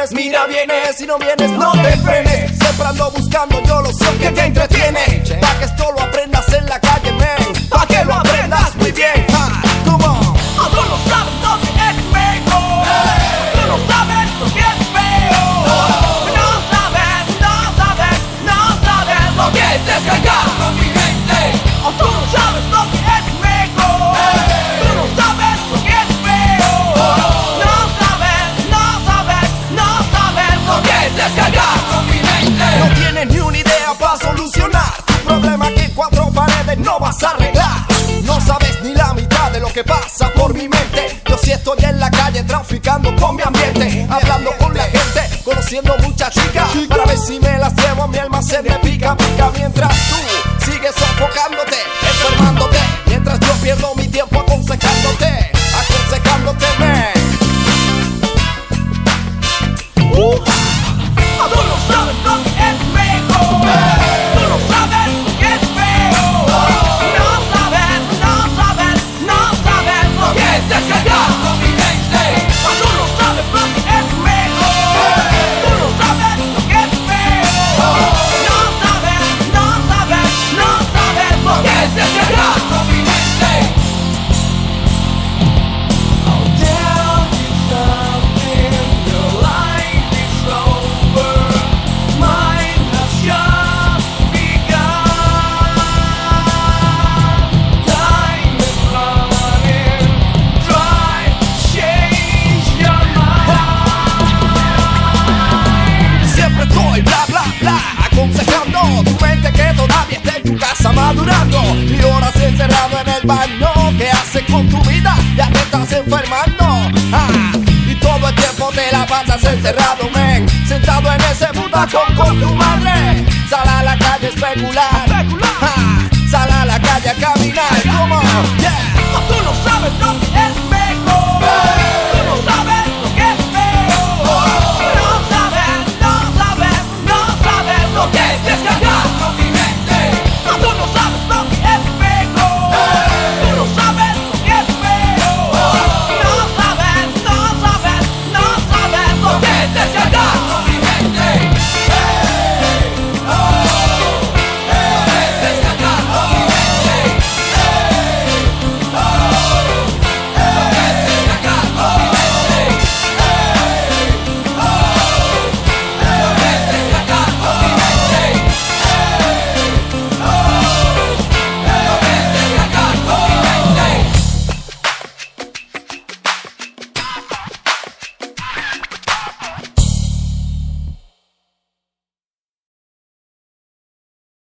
quieres, mira, vienes. Si no vienes, no te frenes. Siempre ando buscando yo la opción que te entretiene. Pa' que esto lo aprendas en la calle, men. Pa' que lo aprendas muy bien. Come on. Tú no sabes lo que es feo. Tú no sabes lo que es feo. No sabes lo que es descargar con mi mente. Tú no sabes lo que es feo. Tú no sabes lo que es feo. No sabes lo que es descargar con mi mente. No tienes ni una idea para solucionar tu problema que en cuatro paredes no vas a arreglar. No sabes ni la mitad de lo que pasa por mi mente. Yo sí estoy en la calle traficando con mi ambiente, hablando con la gente, conociendo muchas chicas, para ver si me las llevo a mi almacén de pica pica. Mientras tú sigues sofocándote, enfermándote, mientras yo pierdo mi tiempo aconsejándote, man. Tú no sabes lo que es feo. Tú no sabes lo que es feo. No sabes lo que es descargar con mi mente. Tú no sabes lo que es feo. Tú no sabes lo que es feo. No sabes lo que es descargar con mi mente. I'll tell you something. Your life is over. Mine has just begun. Time is running. Try to change your mind. Siempre estoy bla bla bla aconsejando tu mente que todavía está en tu casa madurando, y horas encerrado en el baño. ¿Qué haces con tu vida? Ya te estás enfermando. Y todo el tiempo te la pasas encerrado, men, sentado en ese butacón con tu madre. Sal a la calle a especular,